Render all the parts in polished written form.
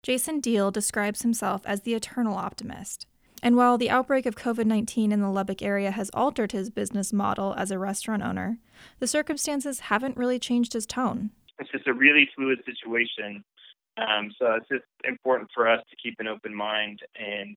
Jason Deal describes himself as the eternal optimist. And while the outbreak of COVID-19 in the Lubbock area has altered his business model as a restaurant owner, the circumstances haven't really changed his tone. It's just a really fluid situation. So it's just important for us to keep an open mind and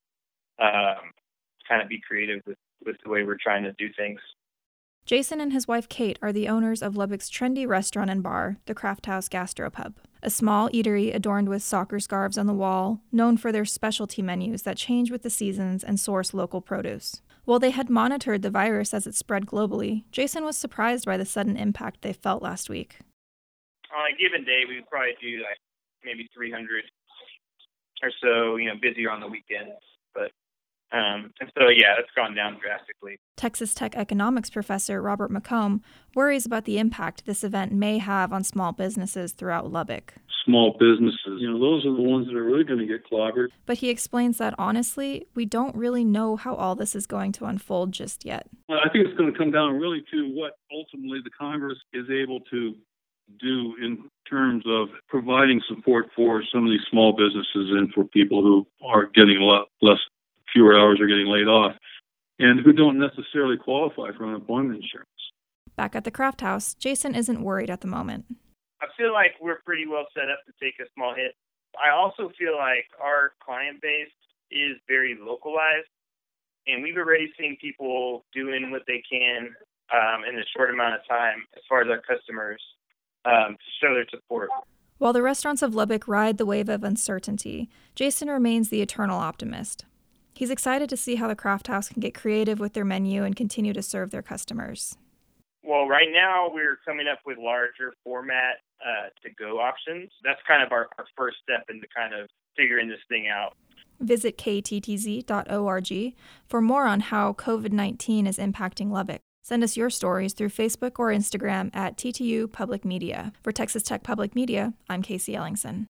kind of be creative with the way we're trying to do things. Jason and his wife Kate are the owners of Lubbock's trendy restaurant and bar, the Craft House Gastropub, a small eatery adorned with soccer scarves on the wall, known for their specialty menus that change with the seasons and source local produce. While they had monitored the virus as it spread globally, Jason was surprised by the sudden impact they felt last week. On a given day, we would probably do maybe 300 or so, busier on the weekends. But and so, it's gone down drastically. Texas Tech economics professor Robert McComb worries about the impact this event may have on small businesses throughout Lubbock. Small businesses, those are the ones that are really going to get clobbered. But he explains that, honestly, we don't really know how all this is going to unfold just yet. I think it's going to come down really to what ultimately the Congress is able to do in terms of providing support for some of these small businesses and for people who are getting a lot fewer hours or getting laid off and who don't necessarily qualify for unemployment insurance. Back at the Craft House, Jason isn't worried at the moment. I feel like we're pretty well set up to take a small hit. I also feel like our client base is very localized, and we've already seen people doing what they can in a short amount of time as far as our customers to show their support. While the restaurants of Lubbock ride the wave of uncertainty, Jason remains the eternal optimist. He's excited to see how the Craft House can get creative with their menu and continue to serve their customers. Well, right now we're coming up with larger format to-go options. That's kind of our first step into kind of figuring this thing out. Visit kttz.org for more on how COVID-19 is impacting Lubbock. Send us your stories through Facebook or Instagram at TTU Public Media. For Texas Tech Public Media, I'm Casey Ellingson.